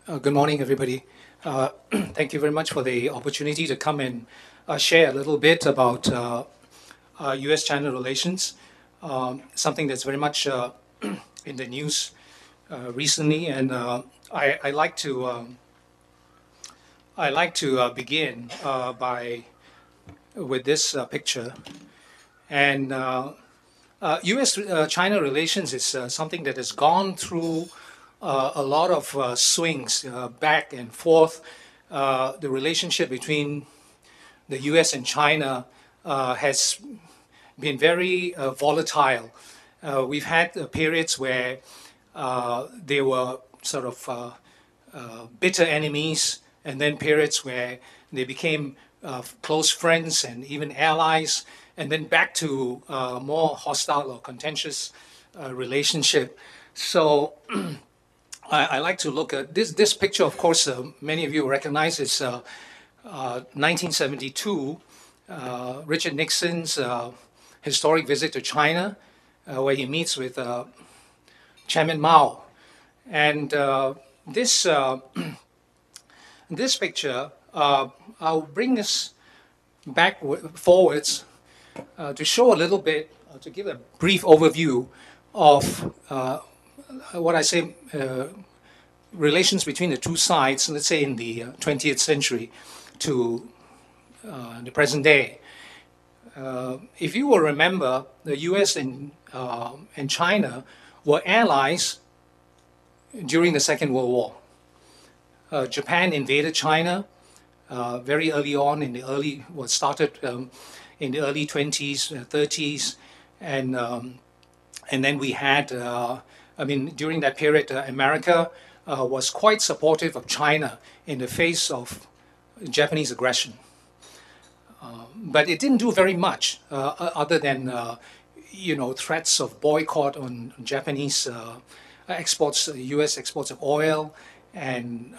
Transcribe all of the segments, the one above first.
Good morning, everybody. Thank you very much for the opportunity to come and share a little bit about US-China relations, something that's very much in the news recently. And I like to begin by with this picture. And U.S.-China relations is something that has gone through a lot of swings back and forth. The relationship between the U.S. and China has been very volatile. We've had periods where they were sort of bitter enemies, and then periods where they became close friends and even allies, and then back to more hostile or contentious relationship. So I like to look at this picture. Of course, many of you recognize it's 1972, Richard Nixon's historic visit to China, where he meets with Chairman Mao. And this this picture, I'll bring this back forwards to show a little bit, to give a brief overview of what I say relations between the two sides, let's say in the 20th century to the present day. If you will remember, the U.S. and China were allies during the Second World War. Japan invaded China very early on in the early, what started in the early 20s, 30s, and then we had, during that period, America was quite supportive of China in the face of Japanese aggression. But it didn't do very much other than, threats of boycott on Japanese exports, U.S. exports of oil and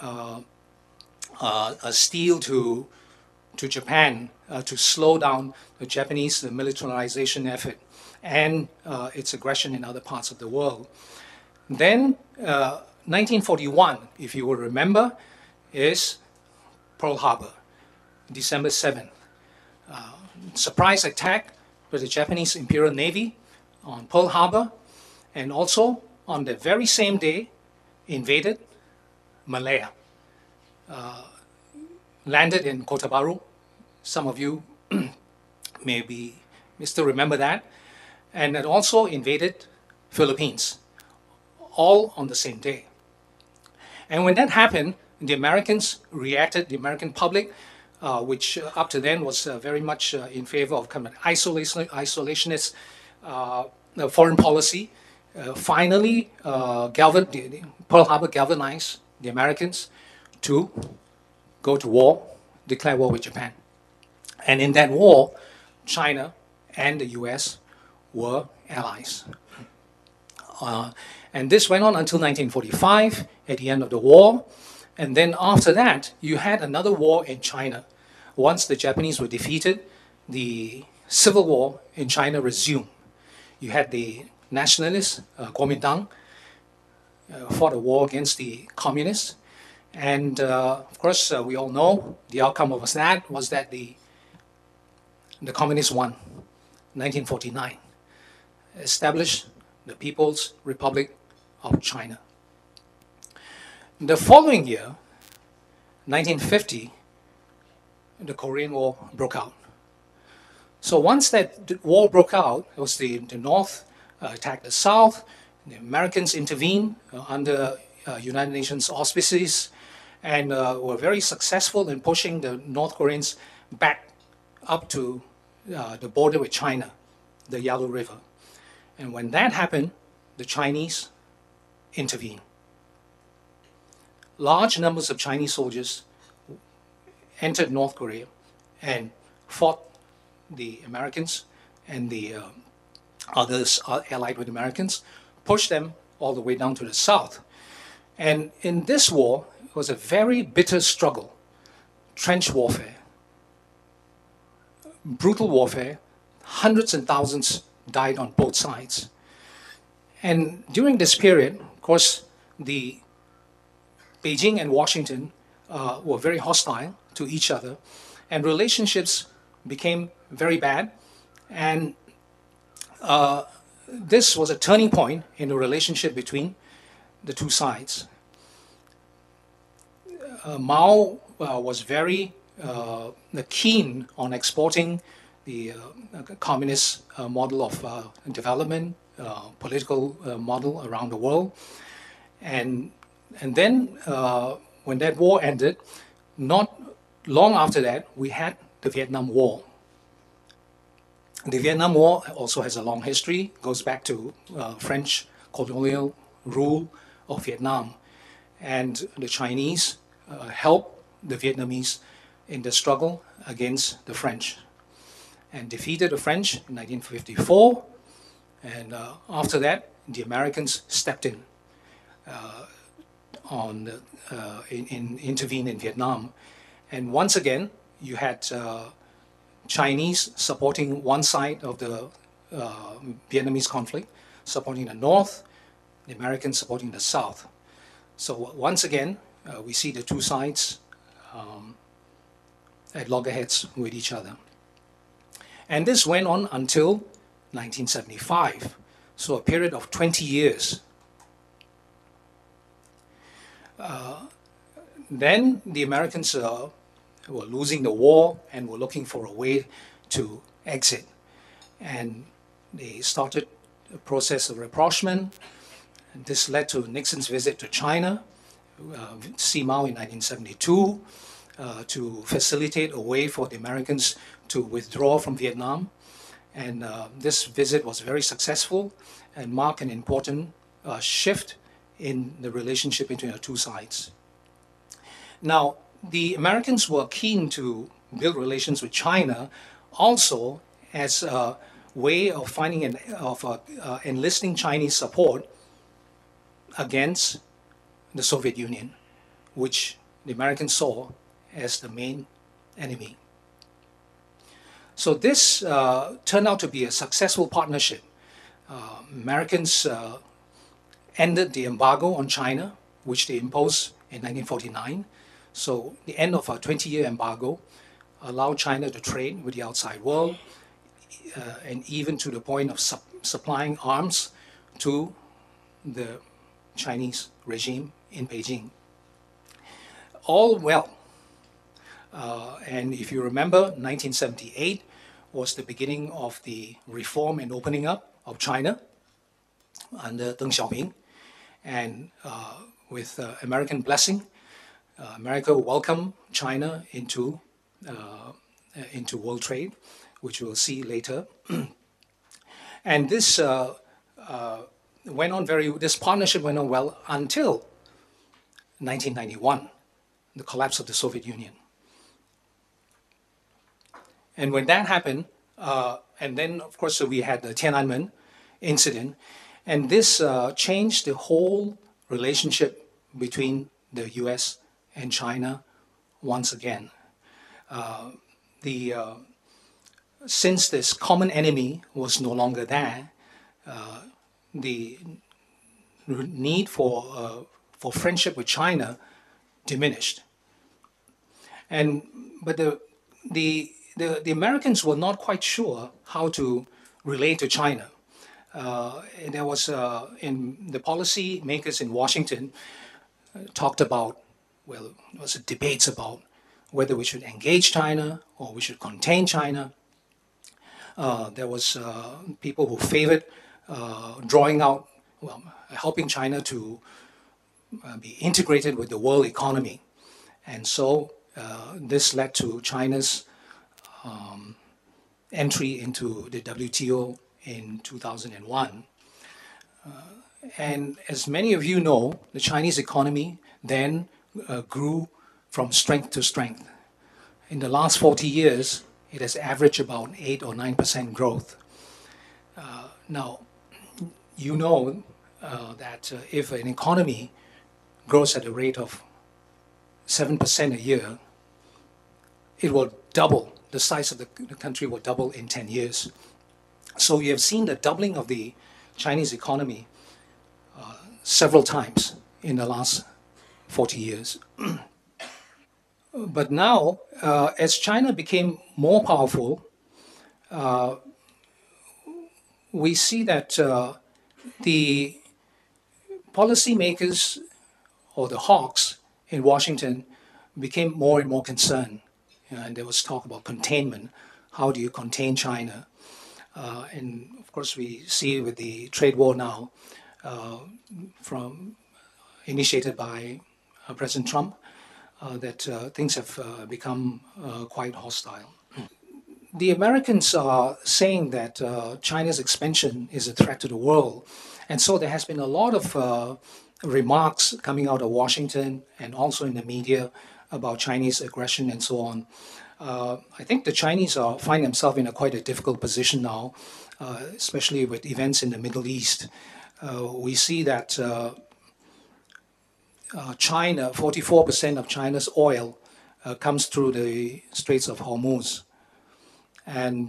steel to Japan to slow down the Japanese militarization effort and its aggression in other parts of the world. Then 1941, if you will remember, is Pearl Harbor, December 7th. Surprise attack by the Japanese Imperial Navy on Pearl Harbor, and also on the very same day invaded Malaya. Landed in Kota Bharu. Some of you may still remember that. And it also invaded Philippines, all on the same day. And when that happened, the Americans reacted, the American public, which up to then was very much in favor of kind of isolationist foreign policy, finally Pearl Harbor galvanized the Americans to go to war, declare war with Japan. And in that war, China and the US were allies. And this went on until 1945, at the end of the war. And then after that, you had another war in China. Once the Japanese were defeated, the civil war in China resumed. You had the nationalists, Kuomintang, fought a war against the communists. And of course, we all know the outcome of that was that the communists won, 1949, established the People's Republic of China. The following year, 1950, the Korean War broke out. So once that war broke out, it was the North attacked the South. The Americans intervened under United Nations auspices and were very successful in pushing the North Koreans back up to the border with China, the Yalu River. And when that happened, the Chinese intervened. Large numbers of Chinese soldiers entered North Korea and fought the Americans and the others allied with Americans, pushed them all the way down to the south. And in this war, it was a very bitter struggle, trench warfare, brutal warfare. Hundreds and thousands died on both sides. And during this period, of course, the Beijing and Washington were very hostile to each other, and relationships became very bad. And this was a turning point in the relationship between the two sides. Mao was very keen on exporting the communist model of development, political model around the world. And then when that war ended, not long after that, we had the Vietnam War. The Vietnam War also has a long history, goes back to French colonial rule of Vietnam. And the Chinese helped the Vietnamese in the struggle against the French and defeated the French in 1954. And after that, the Americans stepped in, intervened in Vietnam. And once again, you had Chinese supporting one side of the Vietnamese conflict, supporting the North, the Americans supporting the South. So once again, we see the two sides at loggerheads with each other. And this went on until 1975, so a period of 20 years. Then the Americans were losing the war and were looking for a way to exit. And they started a process of rapprochement. And this led to Nixon's visit to China, see Mao in 1972, to facilitate a way for the Americans to withdraw from Vietnam. And this visit was very successful and marked an important shift in the relationship between the two sides. Now, the Americans were keen to build relations with China also as a way of finding enlisting Chinese support against the Soviet Union, which the Americans saw as the main enemy. So this turned out to be a successful partnership. Americans ended the embargo on China, which they imposed in 1949. So the end of a 20-year embargo allowed China to trade with the outside world, and even to the point of supplying arms to the Chinese regime in Beijing. All well. And if you remember, 1978 was the beginning of the reform and opening up of China under Deng Xiaoping. And with American blessing, America welcomed China into world trade, which we'll see later. And this this partnership went on well until 1991, the collapse of the Soviet Union. And when that happened, and then of course we had the Tiananmen incident, and this changed the whole relationship between the US and China once again. Since this common enemy was no longer there, the need for friendship with China diminished. But the Americans were not quite sure how to relate to China. There was, in the policy makers in Washington talked about, well, it was debates about whether we should engage China or we should contain China. There was people who favored drawing out, well, helping China to be integrated with the world economy. And so this led to China's entry into the WTO in 2001. And as many of you know, the Chinese economy then grew from strength to strength. In the last 40 years, it has averaged about 8 or 9% growth. Now, you know that if an economy grows at a rate of 7% a year, it will double. The size of the country will double in 10 years. So you have seen the doubling of the Chinese economy several times in the last 40 years. But now, as China became more powerful, we see that the policymakers or the hawks in Washington became more and more concerned. And there was talk about containment. How do you contain China? And of course, we see with the trade war now, from initiated by President Trump, that things have become quite hostile. The Americans are saying that China's expansion is a threat to the world. And so there has been a lot of remarks coming out of Washington and also in the media about Chinese aggression and so on. I think the Chinese find themselves in quite a difficult position now, especially with events in the Middle East. We see that China, 44% of China's oil comes through the Straits of Hormuz, and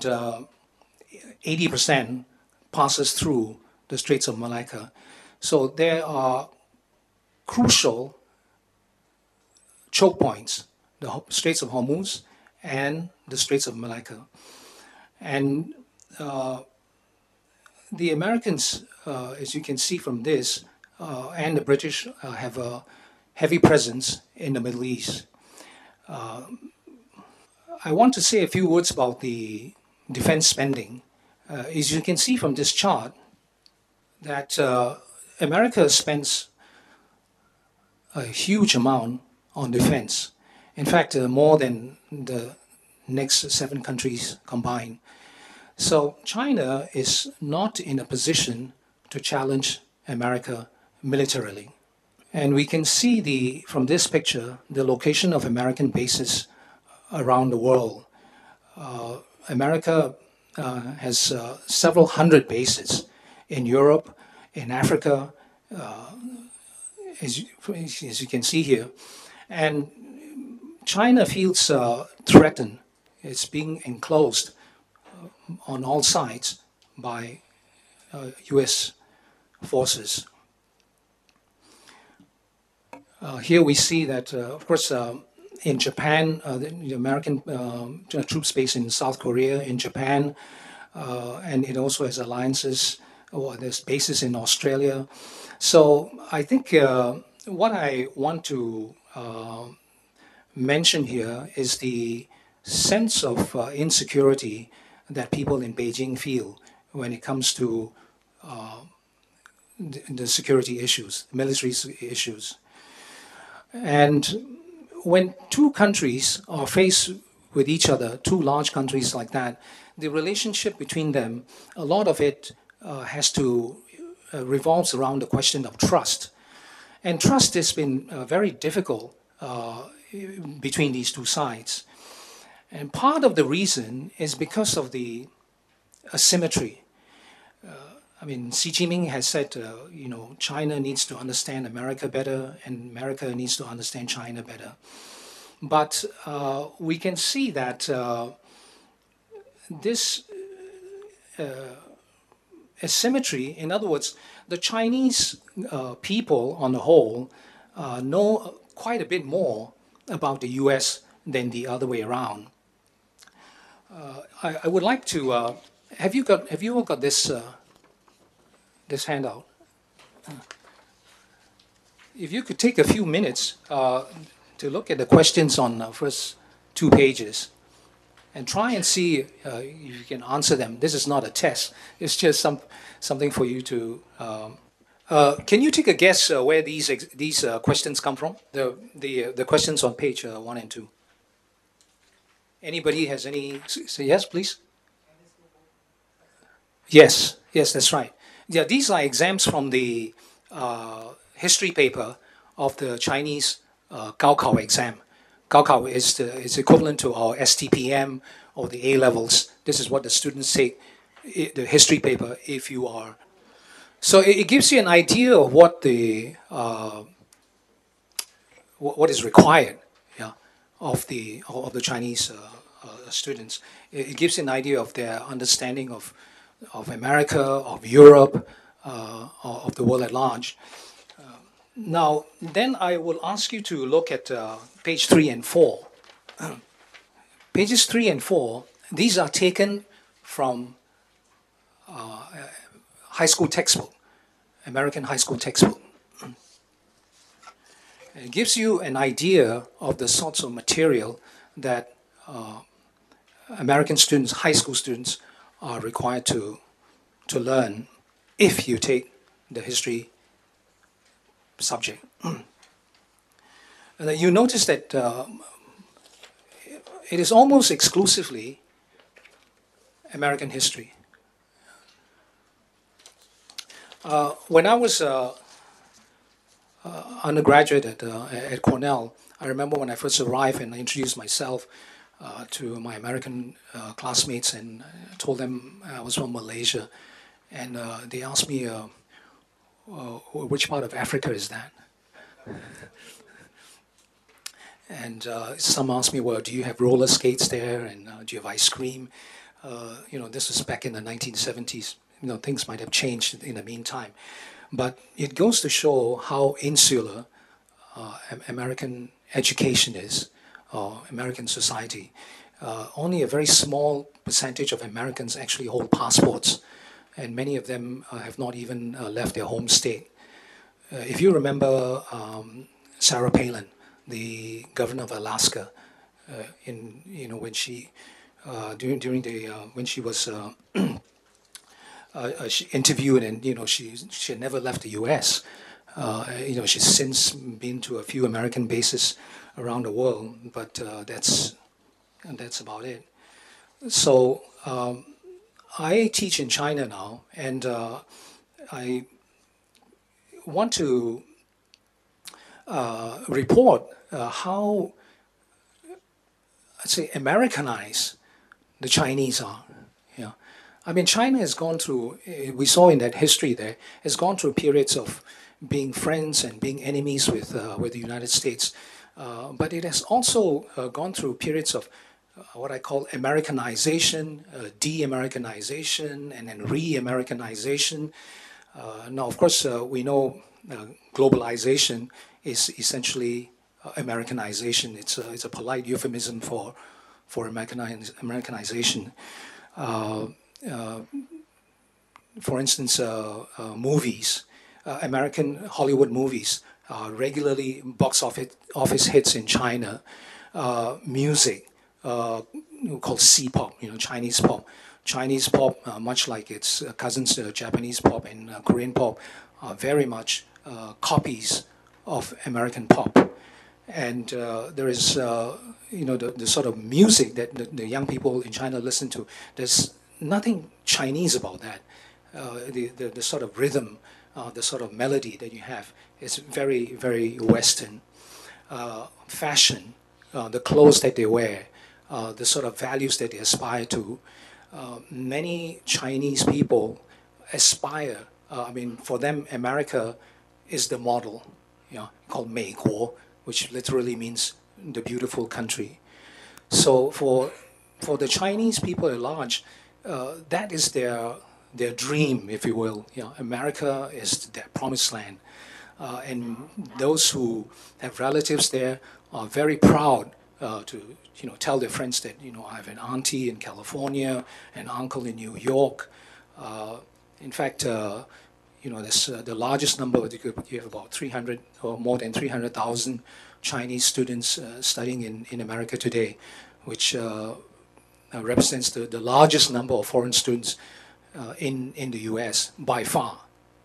80% passes through the Straits of Malacca. So there are crucial choke points, the Straits of Hormuz and the Straits of Malacca. And the Americans, as you can see from this, and the British have a heavy presence in the Middle East. I want to say a few words about the defense spending. As you can see from this chart, that America spends a huge amount on defense. In fact, more than the next 7 countries combined. So China is not in a position to challenge America militarily. And we can see from this picture the location of American bases around the world. America has several hundred bases in Europe, in Africa, as you can see here. And China feels threatened. It's being enclosed on all sides by US forces. Here we see that, of course, in Japan, the American troops based in South Korea, in Japan, and it also has alliances, or there's bases in Australia. So I think what I want to mention here is the sense of insecurity that people in Beijing feel when it comes to the security issues, military issues. And when 2 countries are faced with each other, 2 large countries like that, the relationship between them, a lot of it revolves around the question of trust. And trust has been very difficult between these 2 sides. And part of the reason is because of the asymmetry. I mean, Xi Jinping has said, China needs to understand America better, and America needs to understand China better. But we can see that this asymmetry, in other words, the Chinese people on the whole know quite a bit more about the US than the other way around. I would like to, have you all got this handout? If you could take a few minutes to look at the questions on the first 2 pages and try and see if you can answer them. This is not a test. It's just something for you to... can you take a guess where these questions come from? The questions on page 1 and 2. Anybody has any... Say yes, please. Yes, that's right. Yeah, these are exams from the history paper of the Chinese Gaokao exam. Gaokao is equivalent to our STPM or the A levels. This is what the students take, the history paper, if you are. So it gives you an idea of what what is required, yeah, of the Chinese students. It gives you an idea of their understanding of America, of Europe, of the world at large. Now, then I will ask you to look at page 3 and 4. Pages 3 and 4, these are taken from high school textbook, American high school textbook. It gives you an idea of the sorts of material that American students, high school students, are required to learn if you take the history subject. And you notice that it is almost exclusively American history. When I was undergraduate at Cornell, I remember when I first arrived and I introduced myself to my American classmates and told them I was from Malaysia. And they asked me, which part of Africa is that? And some asked me, well, do you have roller skates there? And do you have ice cream? This was back in the 1970s. Things might have changed in the meantime. But it goes to show how insular American education is, American society. Only a very small percentage of Americans actually hold passports, and many of them have not even left their home state. If you remember Sarah Palin, the governor of Alaska, when she when she was she interviewed, and she had never left the U.S. She's since been to a few American bases around the world, but that's about it. So I teach in China now, and I want to report how, I'd say, Americanized the Chinese are. I mean, China has gone through, we saw in that history there, has gone through periods of being friends and being enemies with the United States. But it has also gone through periods of what I call Americanization, de-Americanization, and then re-Americanization. Now, of course, we know globalization is essentially Americanization. It's a polite euphemism for Americanization. For instance, movies, American Hollywood movies, regularly box office hits in China. Music, called C-pop, Chinese pop. Chinese pop, much like its cousins, Japanese pop and Korean pop, are very much copies of American pop. And there is, the sort of music that the young people in China listen to. There's nothing Chinese about that. The sort of rhythm, the sort of melody that you have is very, very Western. Fashion, the clothes that they wear, the sort of values that they aspire to. Many Chinese people aspire, for them, America is the model, called 美国, which literally means the beautiful country. So for the Chinese people at large, that is their dream, if you will. America is their promised land. And those who have relatives there are very proud to tell their friends that I have an auntie in California, an uncle in New York. In fact, there's the largest number. You have about 300 or more than 300,000 Chinese students studying in America today, which represents the largest number of foreign students in the U.S. by far.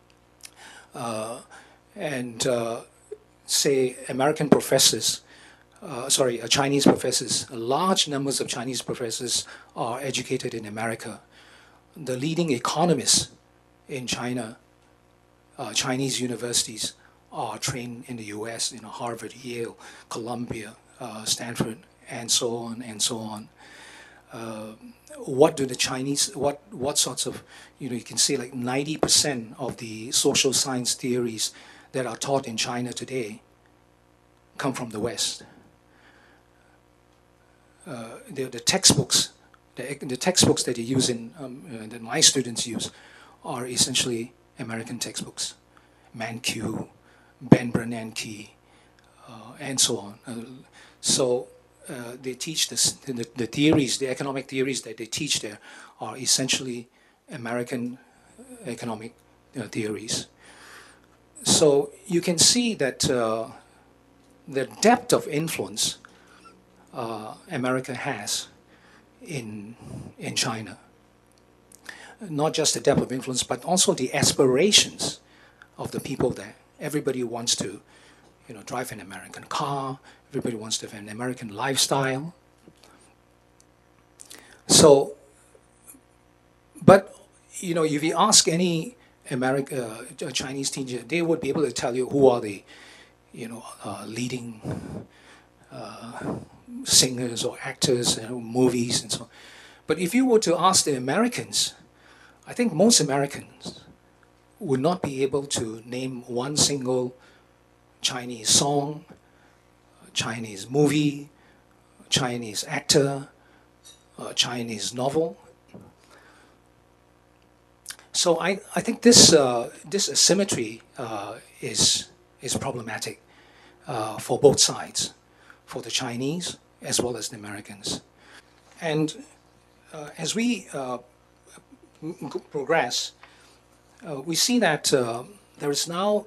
Say American professors, Chinese professors, large numbers of Chinese professors are educated in America. The leading economists in China, Chinese universities, are trained in the U.S., Harvard, Yale, Columbia, Stanford, and so on and so on. What do the Chinese, what sorts of, you can say like 90% of the social science theories that are taught in China today come from the West. The textbooks, the textbooks that you use that my students use, are essentially American textbooks. Mankiw, Ben Bernanke, and so on. So they teach the theories, the economic theories that they teach there are essentially American economic theories. So you can see that the depth of influence America has in China. Not just the depth of influence, but also the aspirations of the people there. Everybody wants to, drive an American car. Everybody wants to have an American lifestyle. So, but if you ask any Chinese teacher, they would be able to tell you who are the, leading singers or actors, movies and so on. But if you were to ask the Americans, I think most Americans would not be able to name one single Chinese song, Chinese movie, Chinese actor, Chinese novel. So I think this asymmetry is problematic for both sides, for the Chinese as well as the Americans. And as we progress, we see that there is now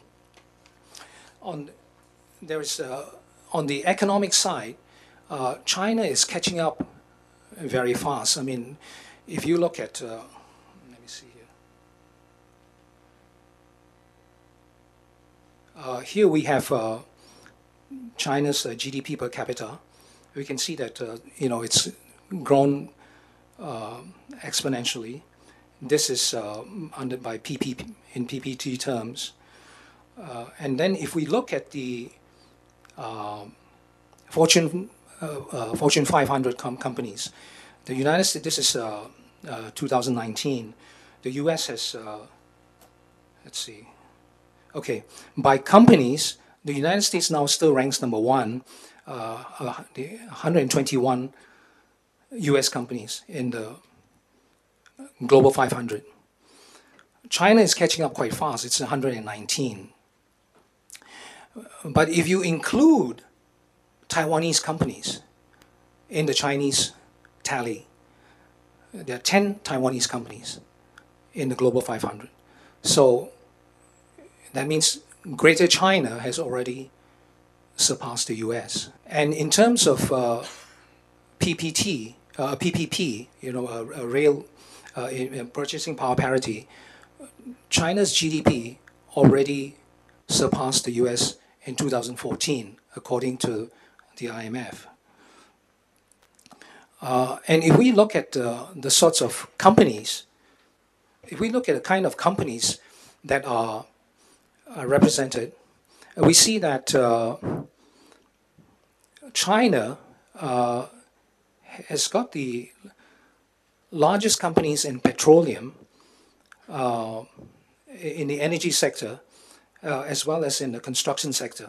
on the economic side, China is catching up very fast. I mean, if you look at, let me see here. Here we have China's GDP per capita. We can see that it's grown exponentially. This is under by PPP in PPT terms. And then if we look at the Fortune 500 companies, the United States, this is 2019. The US has, let's see, okay, by companies, the United States now still ranks number one, the 121 US companies in the Global 500. China is catching up quite fast, it's 119. But if you include Taiwanese companies in the Chinese tally, there are 10 Taiwanese companies in the Global 500. So that means Greater China has already surpassed the US. And in terms of PPP, rail purchasing power parity, China's GDP already surpassed the US in 2014, according to the IMF. And if we look at the sorts of companies, if we look at the kind of companies that are represented, we see that China has got the largest companies in petroleum, in the energy sector, as well as in the construction sector,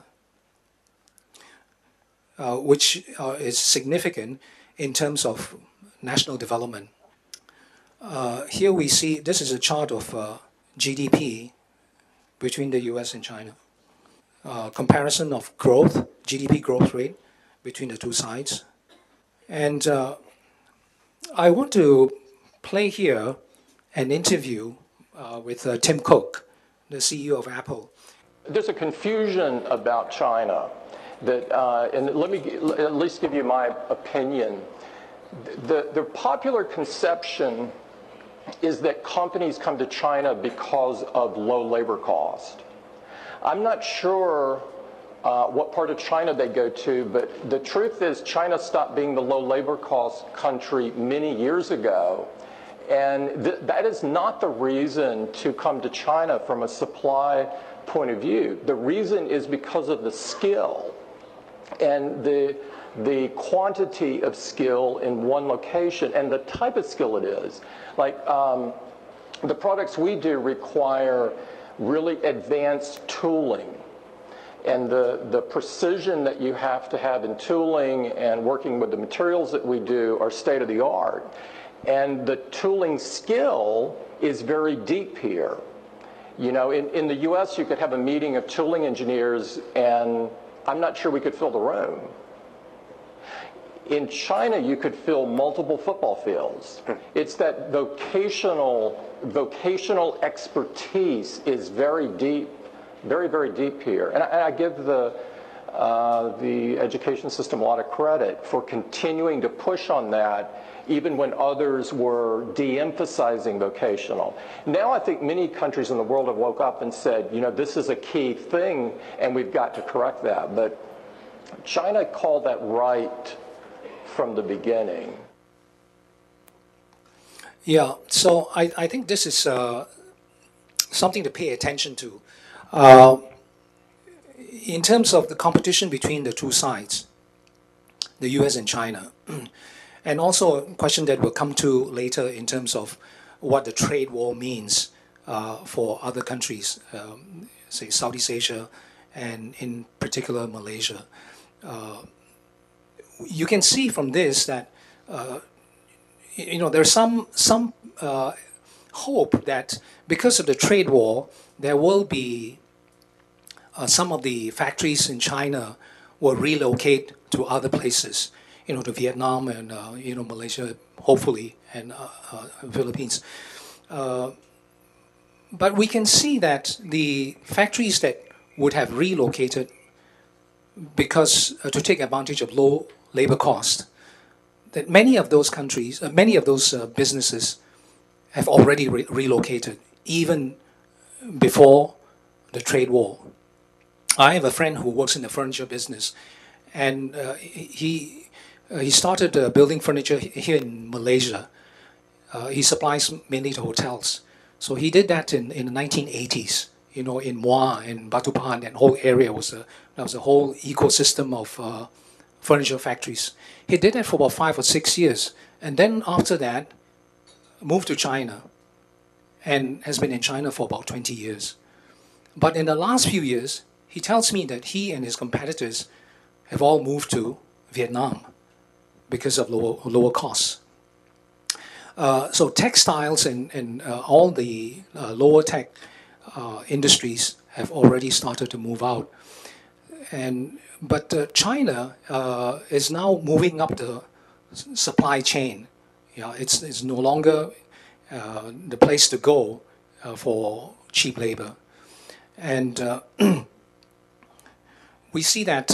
which is significant in terms of national development. Here we see, this is a chart of GDP between the US and China. Comparison of growth, GDP growth rate between the two sides. And I want to play here an interview with Tim Cook, the CEO of Apple. There's a confusion about China that, and let me at least give you my opinion. The popular conception is that companies come to China because of low labor cost. I'm not sure what part of China they go to, but the truth is China stopped being the low labor cost country many years ago. And that is not the reason to come to China from a supply point of view. The reason is because of the skill and the quantity of skill in one location and the type of skill it is. Like the products we do require really advanced tooling. And the precision that you have to have in tooling and working with the materials that we do are state of the art. And the tooling skill is very deep here. You know, in the US, you could have a meeting of tooling engineers, and I'm not sure we could fill the room. In China, you could fill multiple football fields. It's that vocational expertise is very deep, very, very deep here. And I give the education system a lot of credit for continuing to push on that, even when others were de-emphasizing vocational. Now I think many countries in the world have woke up and said, you know, this is a key thing, and we've got to correct that. But China called that right from the beginning. Yeah, so I think this is something to pay attention to. In terms of the competition between the two sides, the US and China, and also a question that we'll come to later in terms of what the trade war means for other countries, say Southeast Asia and in particular Malaysia. You can see from this that you know, there's some hope that because of the trade war, there will be some of the factories in China will relocate to other places, you know, to Vietnam and you know, Malaysia, hopefully, and Philippines. But we can see that the factories that would have relocated because to take advantage of low labor cost, that many of those countries, many of those businesses have already relocated, even before the trade war. I have a friend who works in the furniture business, and he started building furniture here in Malaysia. He supplies mainly to hotels. So he did that in the 1980s. You know, in Muar and Batu Pahat, that whole area was a whole ecosystem of furniture factories. He did that for about 5 or 6 years, and then after that, moved to China, and has been in China for about 20 years. But in the last few years, he tells me that he and his competitors have all moved to Vietnam because of lower costs. So textiles and all the lower tech industries have already started to move out. But China is now moving up the supply chain. Yeah, it's no longer the place to go for cheap labor. And we see that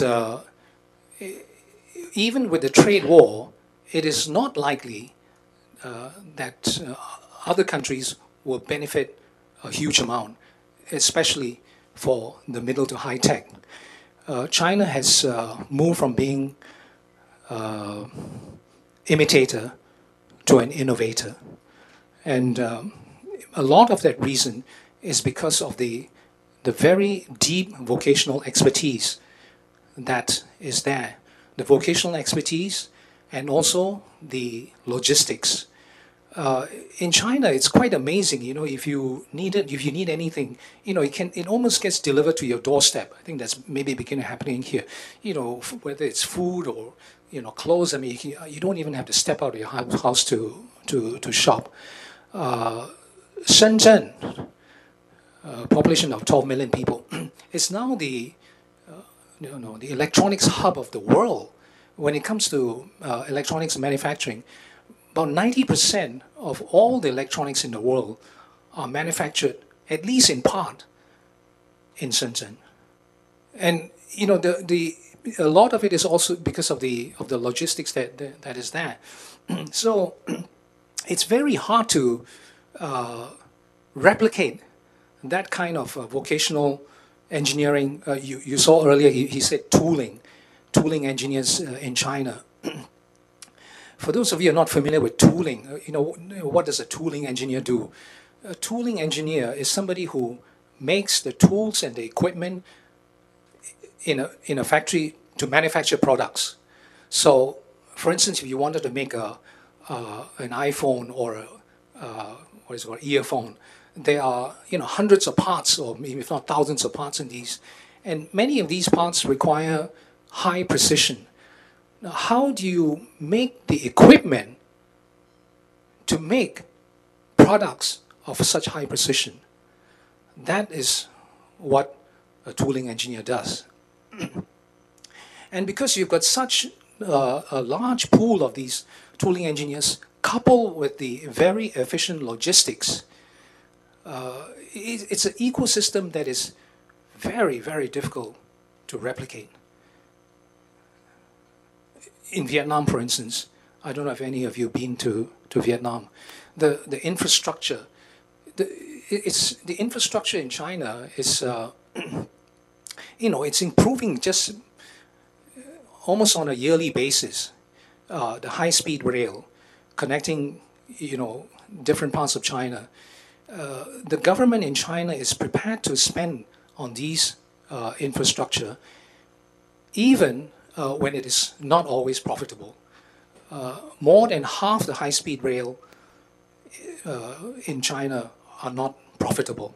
even with the trade war, it is not likely that other countries will benefit a huge amount, especially for the middle to high tech. China has moved from being imitator to an innovator. And a lot of that reason is because of the very deep vocational expertise that is there. The vocational expertise and also the logistics. In China, it's quite amazing. You know, if you need anything, you know, it almost gets delivered to your doorstep. I think that's maybe beginning happening here. You know, whether it's food or, you know, clothes. I mean, you don't even have to step out of your house to shop. Shenzhen, population of 12 million people, is now the electronics hub of the world. When it comes to electronics manufacturing, about 90% of all the electronics in the world are manufactured, at least in part, in Shenzhen. And you know, a lot of it is also because of the logistics that is there. So it's very hard to replicate that kind of vocational engineering. You saw earlier, he said tooling engineers in China. For those of you who are not familiar with tooling, you know, what does a tooling engineer do? A tooling engineer is somebody who makes the tools and the equipment in a factory to manufacture products. So, for instance, if you wanted to make an iPhone or what is it called, earphone, there are, you know, hundreds of parts, or maybe if not thousands of parts in these, and many of these parts require high precision. Now, how do you make the equipment to make products of such high precision? That is what a tooling engineer does. And because you've got such a large pool of these tooling engineers, coupled with the very efficient logistics, it's an ecosystem that is very, very difficult to replicate. In Vietnam, for instance, I don't know if any of you have been to Vietnam. The infrastructure, the infrastructure in China is, it's improving just almost on a yearly basis. The high-speed rail connecting, different parts of China. The government in China is prepared to spend on these infrastructure, even when it is not always profitable. More than half the high-speed rail in China are not profitable,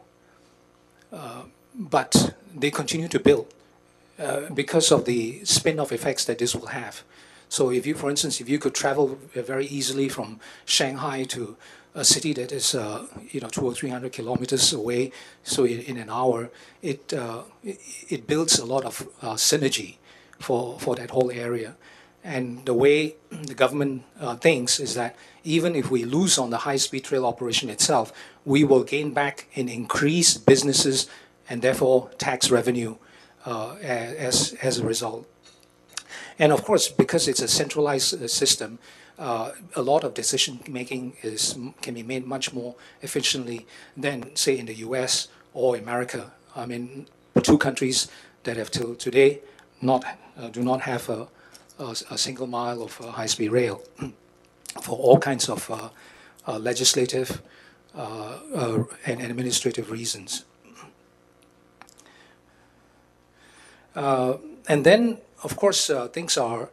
but they continue to build because of the spin-off effects that this will have. So if you, for instance, if you could travel very easily from Shanghai to a city that is, 200 or 300 kilometers away, so in an hour, it builds a lot of synergy for that whole area. And the way the government thinks is that even if we lose on the high-speed rail operation itself, we will gain back in increased businesses and therefore tax revenue as a result. And of course, because it's a centralized system, a lot of decision making can be made much more efficiently than, say, in the US or America. I mean, two countries that have till today do not have a single mile of high-speed rail for all kinds of legislative and administrative reasons. And then, of course, things are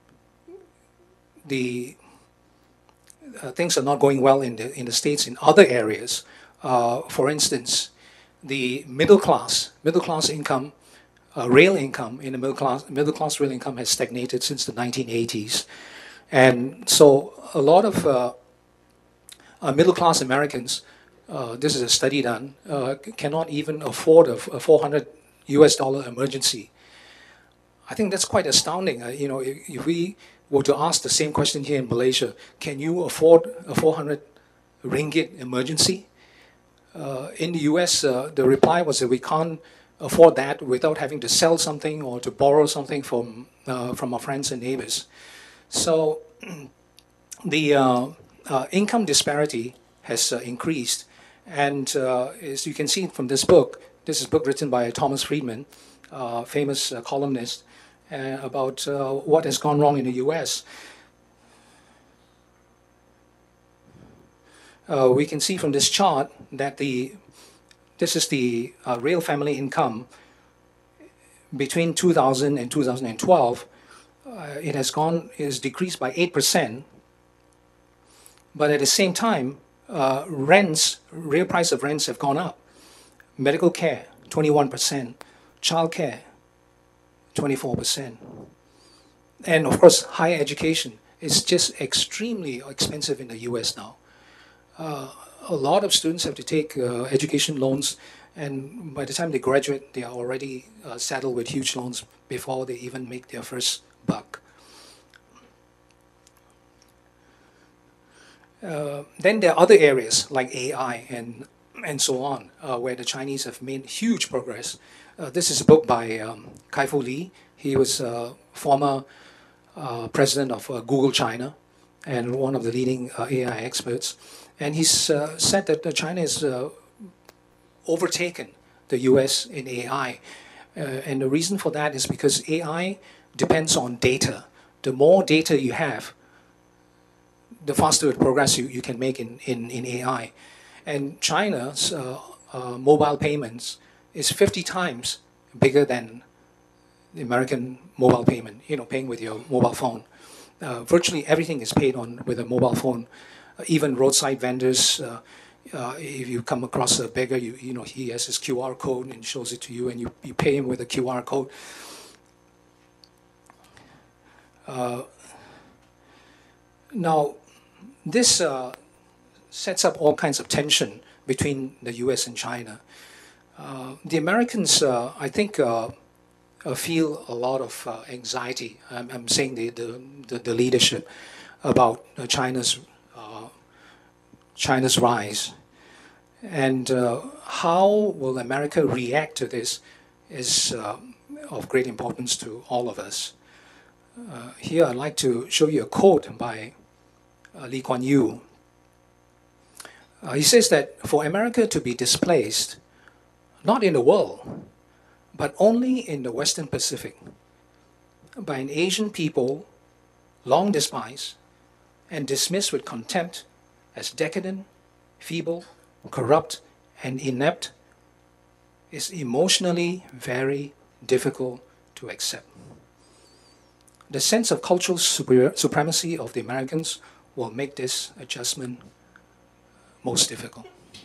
not going well in the States in other areas. For instance, the middle class income, rail income in the middle class rail income has stagnated since the 1980s, and so a lot of middle class Americans, this is a study done, cannot even afford a $400 emergency. I think that's quite astounding. If we were to ask the same question here in Malaysia, can you afford a 400 ringgit emergency? In the US, the reply was that we can't afford that without having to sell something or to borrow something from our friends and neighbors. So the income disparity has increased. And as you can see from this is a book written by Thomas Friedman, famous columnist, about what has gone wrong in the US. We can see from this chart that this is the real family income between 2000 and 2012. It has decreased by 8%, but at the same time, real price of rents have gone up. Medical care, 21%, child care, 24%. And of course, higher education is just extremely expensive in the US now. A lot of students have to take education loans, and by the time they graduate, they are already saddled with huge loans before they even make their first buck. Then there are other areas like AI and so on, where the Chinese have made huge progress. This is a book by Kai-Fu Lee. He was former president of Google China and one of the leading AI experts. And he's said that China has overtaken the US in AI. And the reason for that is because AI depends on data. The more data you have, the faster progress you can make in AI. And China's mobile payments is 50 times bigger than the American mobile payment, paying with your mobile phone. Virtually everything is paid with a mobile phone. Even roadside vendors, if you come across a beggar, he has his QR code and shows it to you, and you pay him with a QR code. Now, this sets up all kinds of tension between the US and China. The Americans, I think, feel a lot of anxiety. I'm saying the leadership about China's rise, and how will America react to this is of great importance to all of us. Here, I'd like to show you a quote by Lee Kuan Yew. He says that for America to be displaced, not in the world, but only in the Western Pacific, by an Asian people long despised and dismissed with contempt as decadent, feeble, corrupt, and inept, is emotionally very difficult to accept. The sense of cultural supremacy of the Americans will make this adjustment most difficult.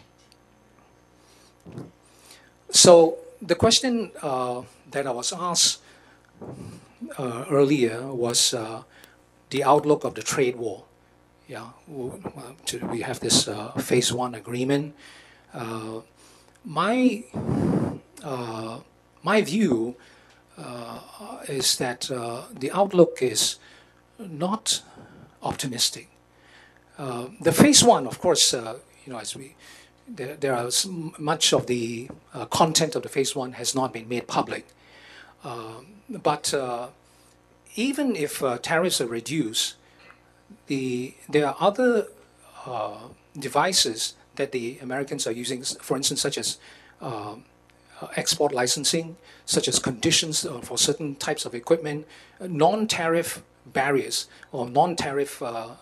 So the question that I was asked earlier was the outlook of the trade war. Yeah, we have this phase one agreement. My view is that the outlook is not optimistic. The phase one, of course, as there are much of the content of the phase one has not been made public. But even if tariffs are reduced, there are other devices that the Americans are using, for instance, such as export licensing, such as conditions for certain types of equipment, non-tariff barriers or non-tariff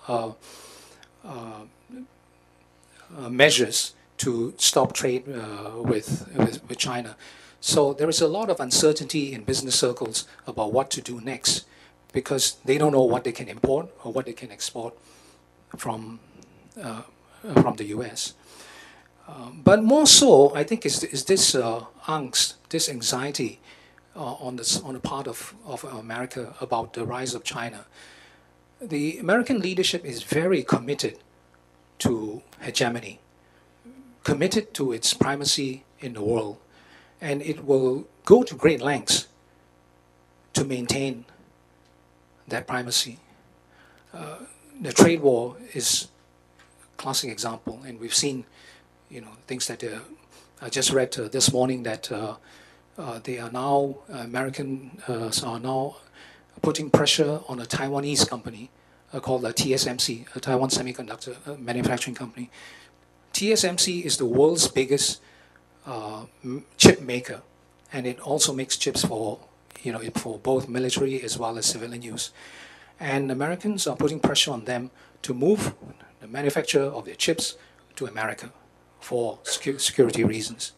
measures to stop trade with China. So there is a lot of uncertainty in business circles about what to do next, because they don't know what they can import or what they can export from the U.S. But more so, I think, is this angst, this anxiety on the part of America about the rise of China. The American leadership is very committed to hegemony, committed to its primacy in the world, and it will go to great lengths to maintain that primacy. The trade war is a classic example, and we've seen, things that I just read this morning that they are now Americans are now putting pressure on a Taiwanese company called TSMC, a Taiwan Semiconductor Manufacturing Company. TSMC is the world's biggest chip maker, and it also makes chips for both military as well as civilian use. And Americans are putting pressure on them to move the manufacture of their chips to America for security reasons.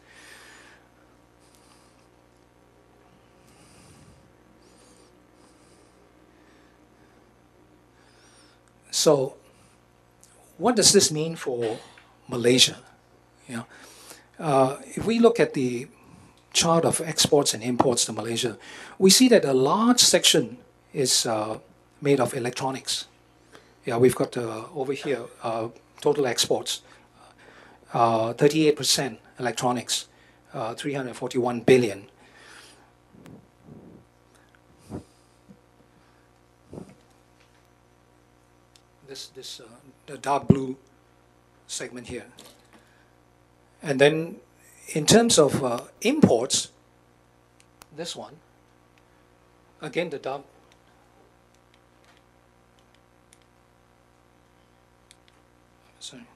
So, what does this mean for Malaysia? If we look at the chart of exports and imports to Malaysia, we see that a large section is made of electronics. Yeah, we've got over here total exports, 38% electronics, 341 billion. The dark blue segment here. And then in terms of imports, this one, again the dark, sorry.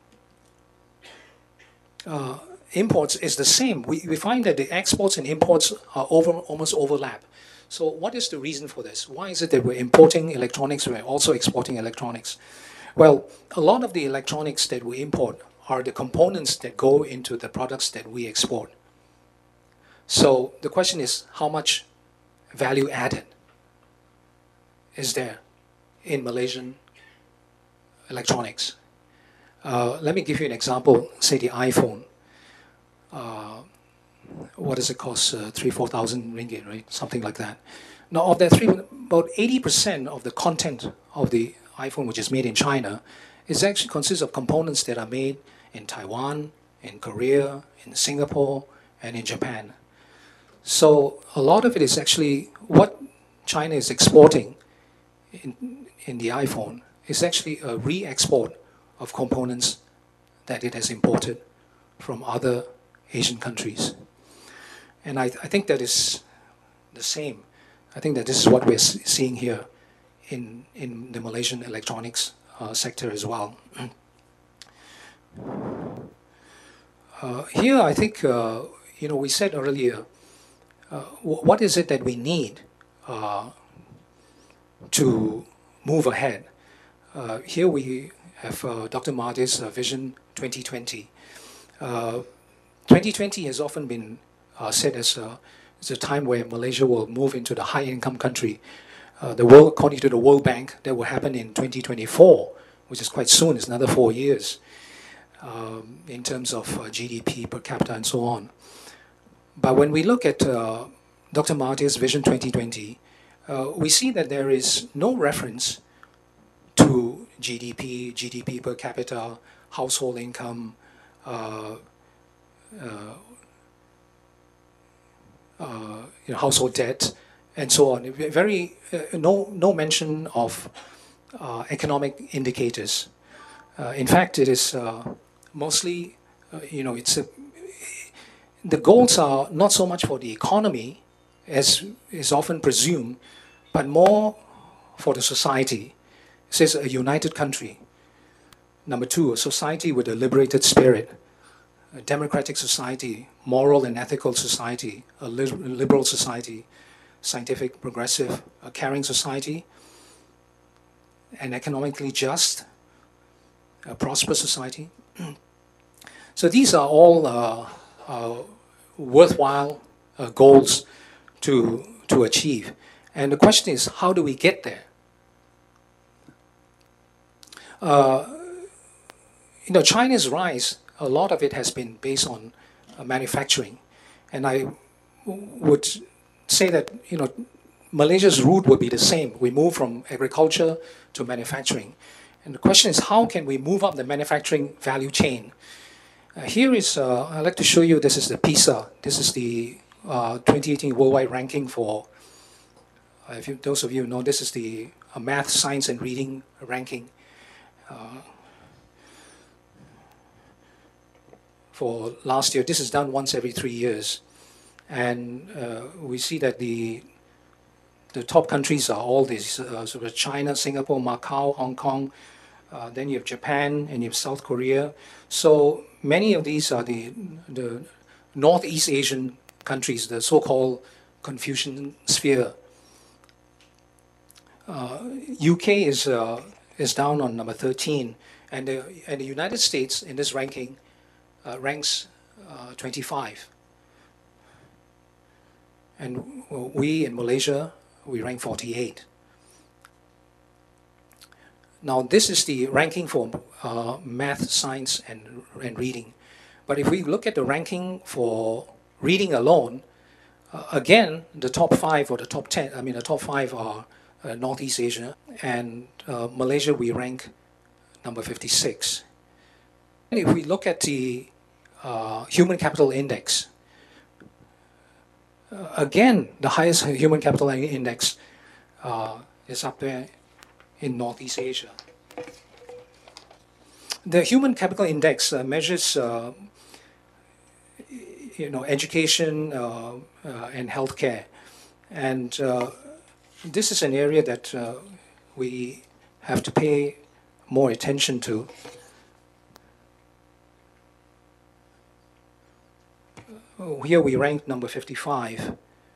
Imports is the same. We find that the exports and imports are almost overlap. So what is the reason for this? Why is it that we're importing electronics, we're also exporting electronics? Well, a lot of the electronics that we import are the components that go into the products that we export. So the question is, how much value added is there in Malaysian electronics? Let me give you an example, say the iPhone. What does it cost? 3,000-4,000 ringgit, right? Something like that. Now, of that about 80% of the content of the iPhone, which is made in China, is actually consists of components that are made in Taiwan, in Korea, in Singapore, and in Japan. So a lot of it is actually what China is exporting in the iPhone is actually a re-export of components that it has imported from other Asian countries. And I think that is the same. I think that this is what we're seeing here in the Malaysian electronics sector as well. Here, I think, we said earlier, what is it that we need to move ahead? Here we have Dr. Mahathir's Vision 2020. 2020 has often been said as a time where Malaysia will move into the high-income country. According to the World Bank, that will happen in 2024, which is quite soon. It's another 4 years in terms of GDP per capita and so on. But when we look at Dr. Mahathir's Vision 2020, we see that there is no reference to GDP, GDP per capita, household income, household debt, and so on. No mention of economic indicators. In fact, it is mostly, the goals are not so much for the economy, as is often presumed, but more for the society. It says a united country. Number two, a society with a liberated spirit, a democratic society, moral and ethical society, a liberal society, scientific, progressive, a caring society, an economically just, a prosperous society. So these are all worthwhile goals to achieve. And the question is, how do we get there? China's rise, a lot of it has been based on manufacturing. And I would say that, Malaysia's route would be the same. We move from agriculture to manufacturing. And the question is, how can we move up the manufacturing value chain? Here is, I'd like to show you, this is the PISA. This is the 2018 worldwide ranking for, those of you know, this is the math, science, and reading ranking for last year. This is done once every 3 years. And we see that the top countries are all these, sort of China, Singapore, Macau, Hong Kong, then you have Japan, and you have South Korea. So many of these are the Northeast Asian countries, the so-called Confucian sphere. UK is down on number 13, and the United States in this ranking ranks 25. And we in Malaysia, we rank 48. Now this is the ranking for math, science, and reading. But if we look at the ranking for reading alone, again, the top 5 or the top 10, the top 5 are Northeast Asia, and Malaysia, we rank number 56. And if we look at the Human Capital Index, again, the highest Human Capital Index is up there in Northeast Asia. The Human Capital Index measures education and healthcare. And this is an area that we have to pay more attention to. Here we rank number 55.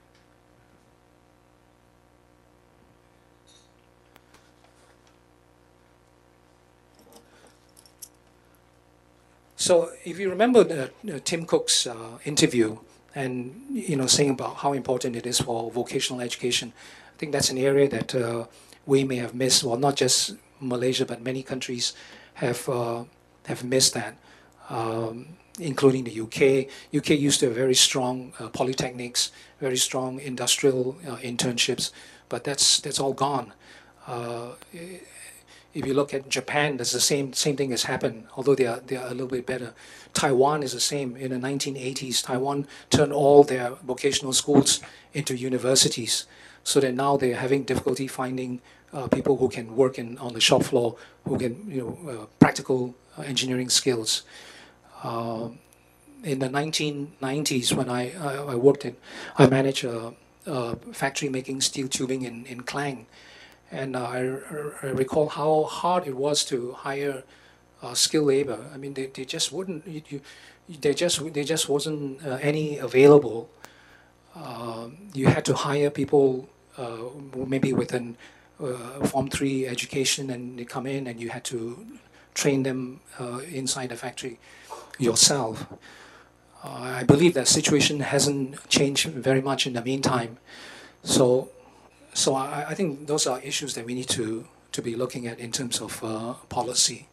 So if you remember Tim Cook's interview and saying about how important it is for vocational education, I think that's an area that we may have missed. Well, not just Malaysia, but many countries have missed that, including the UK. UK used to have very strong polytechnics, very strong industrial internships, but that's all gone. If you look at Japan, there's the same thing has happened, although they are a little bit better. Taiwan is the same. In the 1980s, Taiwan turned all their vocational schools into universities, so that now they're having difficulty finding people who can work on the shop floor, who can practical engineering skills. In the 1990s, when I worked I managed a factory making steel tubing in Klang. And I recall how hard it was to hire skilled labor. I mean, they just wouldn't. There just wasn't any available. You had to hire people maybe with an Form 3 education, and they come in, and you had to train them inside the factory yourself. I believe that situation hasn't changed very much in the meantime. So I think those are issues that we need to be looking at in terms of policy.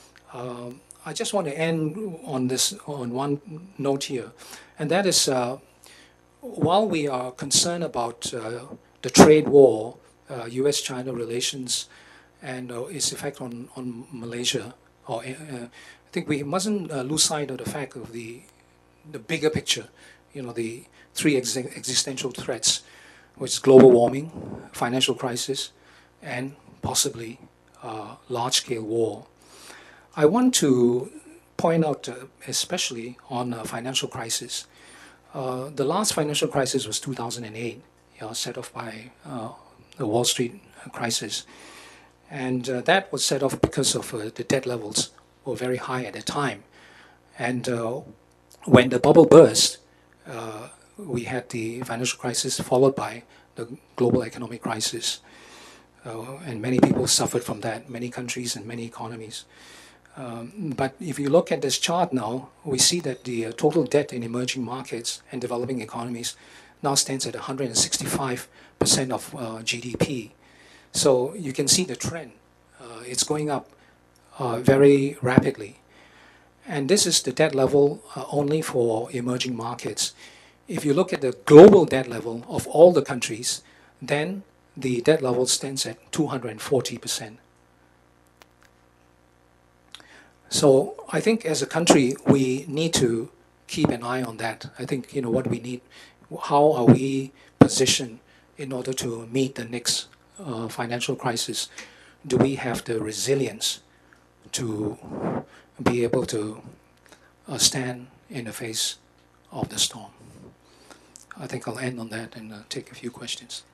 I just want to end on one note here, and that is while we are concerned about the trade war, U.S.-China relations, and its effect on Malaysia, I think we mustn't lose sight of the fact of the bigger picture. The three existential threats, which is global warming, financial crisis, and possibly large-scale war. I want to point out, especially on financial crisis. The last financial crisis was 2008, set off by the Wall Street crisis. And that was set off because of the debt levels were very high at the time. And when the bubble burst, we had the financial crisis followed by the global economic crisis. And many people suffered from that, many countries and many economies. But if you look at this chart now, we see that the total debt in emerging markets and developing economies now stands at 165% of GDP. So you can see the trend. It's going up very rapidly. And this is the debt level only for emerging markets. If you look at the global debt level of all the countries, then the debt level stands at 240%. So I think as a country, we need to keep an eye on that. I think what we need, how are we positioned in order to meet the next financial crisis? Do we have the resilience to be able to stand in the face of the storm? I think I'll end on that and take a few questions.